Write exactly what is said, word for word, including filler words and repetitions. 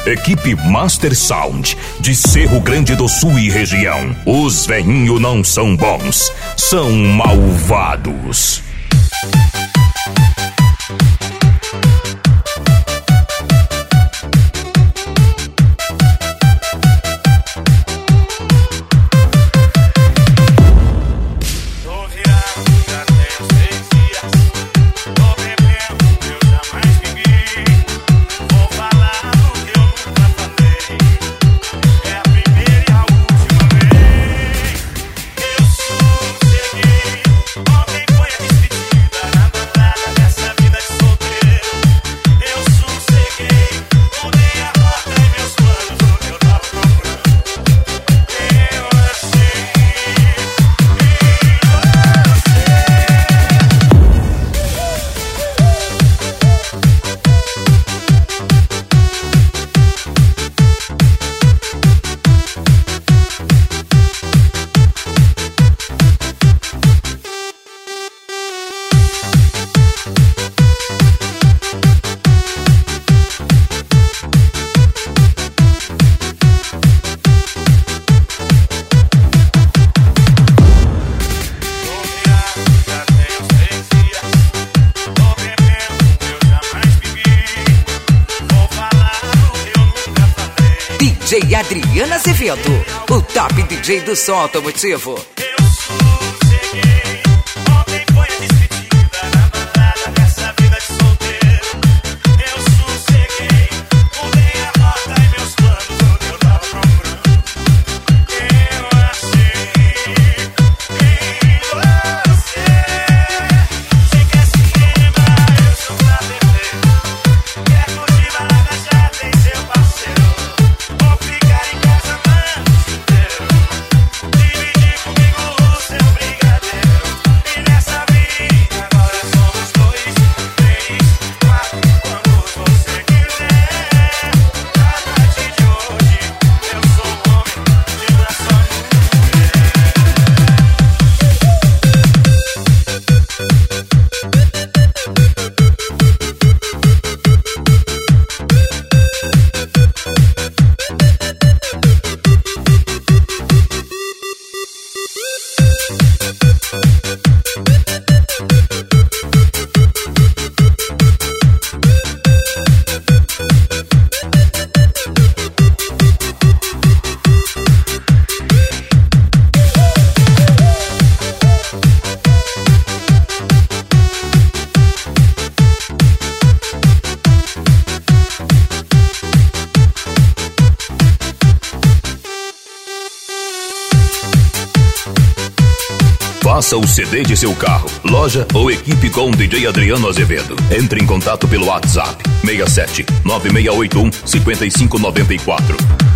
Equipe Master Sound, de Cerro Grande do Sul e região. Os veinho não são bons, são malvados. D J Adriano Azevedo, o top D J do som automotivo. Faça o C D de seu carro, loja ou equipe com D J Adriano Azevedo. Entre em contato pelo WhatsApp seis sete nove seis oito um cinco cinco nove quatro.